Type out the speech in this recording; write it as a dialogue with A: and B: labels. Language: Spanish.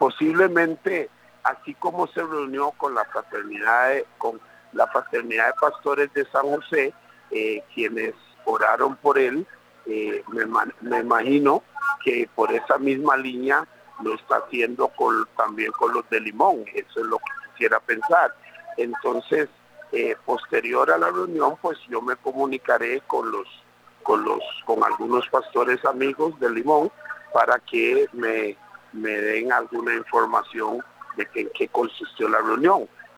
A: posiblemente, así como se reunió con la fraternidad de pastores de San José, quienes oraron por él, me imagino que por esa misma línea lo está haciendo también con los de Limón. Eso es lo que quisiera pensar. Entonces, posterior a la reunión, pues yo me comunicaré con algunos pastores amigos de Limón para que me den alguna información de en qué consistió la reunión.